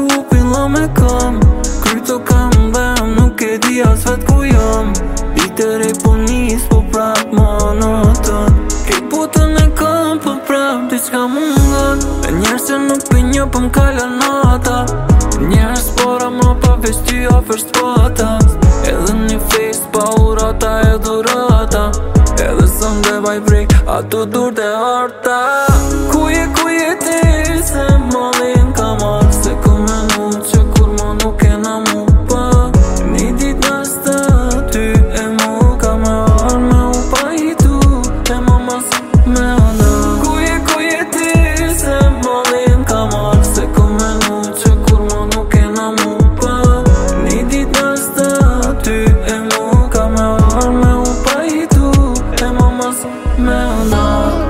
trupin la me kam. Kryto kam dhem, nuk e di as vet ku jam. Dite rej po nis, po prap monoton. Kejt botën e kam, po prap diçka mungon. E njerës që nuk pi një, po m'kala nata. Njerës para ma pa veç ty afër s'pata. Edhe një fejst pa urata e durata. Edhe së mdeva i prej ato dur të harta. Ku je ti se malin ka marrë. Se ku menu që kur ma nuk e na mu pa. Një dit nasta ty e mu ka me arë. Me u pa i tu e ma mas me ana. Ku je ti se malin ka marrë. Se ku menu që kur ma nuk e na mu pa. Një dit nasta ty e mu ka me arë. Me u pa i tu e ma mas me ana.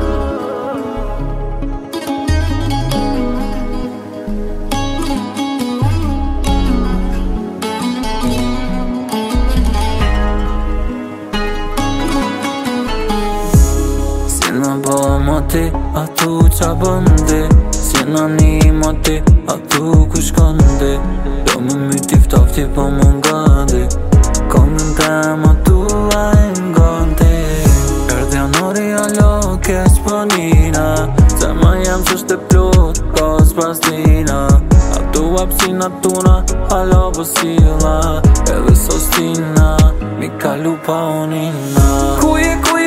S'jena ba ma ti, atu qa bëndi. S'jena një ma ti, atu ku shkondi. Do me my tiftafti po më ngandi. Kongën tem atu a e ngandi. Erdh janori alo keq pënina. Se ma jem që shte plot, pas pastina. Atu apsina tuna, alo pësila. Edhe sostina, mi kalu pa unina. Ku je